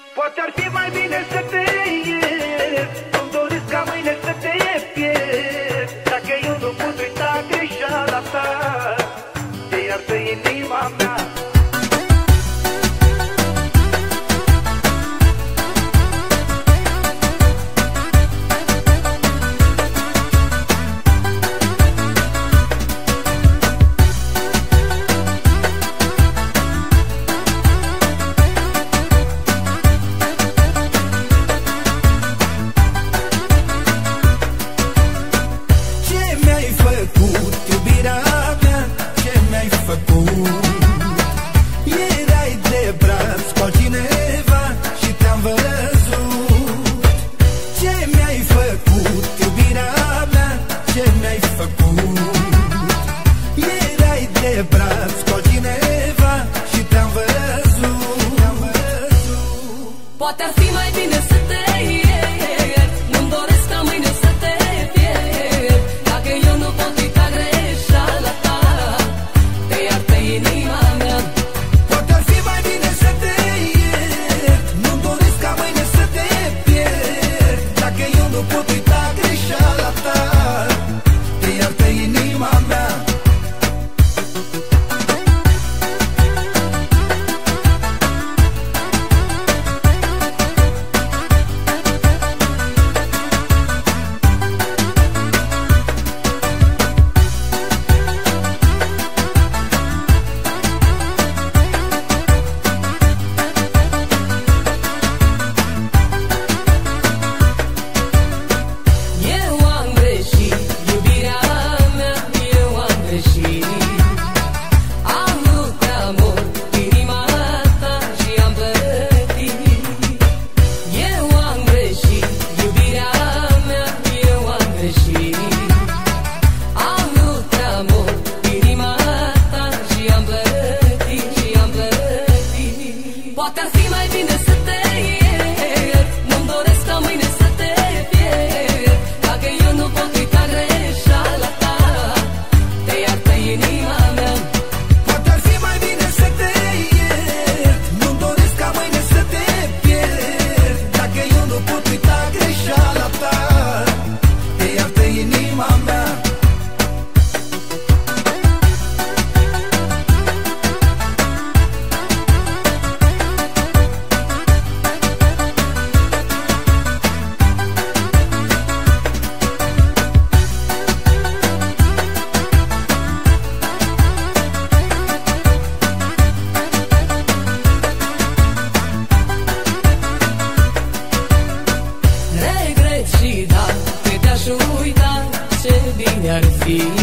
Poate ar fi mai bine să te iert, nu-mi doresc ca mâine să te pierd. Dacă eu nu pot uita greșeala ta, te iartă inima mea. Erai de braț cu altcineva și te-am văzut. Ce mi-ai făcut, iubirea mea, ce mi-ai făcut? Erai de braț cu altcineva și te-am văzut. Poate ar fi mai bine să te iert, nu-mi doresc ca mâine să te pierd. Dacă eu nu pot uita greșeala ta, te iartă inima mea. Poate ar fi mai bine să te iert, nu-mi doresc ca mâine să te pierd. Dacă eu nu pot uita greșeala ta, te iartă inima mea. Poate ar fi mai bine să te iert, nu-mi doresc ca mâine să te pierd. Dacă eu nu pot uita greșeala ta, te iartă inima mea. Poate ar fi mai bine să te iert, nu-mi doresc ca mâine să te pierd. Dacă eu nu pot uita greșeala ta, te iartă inima mea. Și dacă te-aș uita, ce bine ar fi.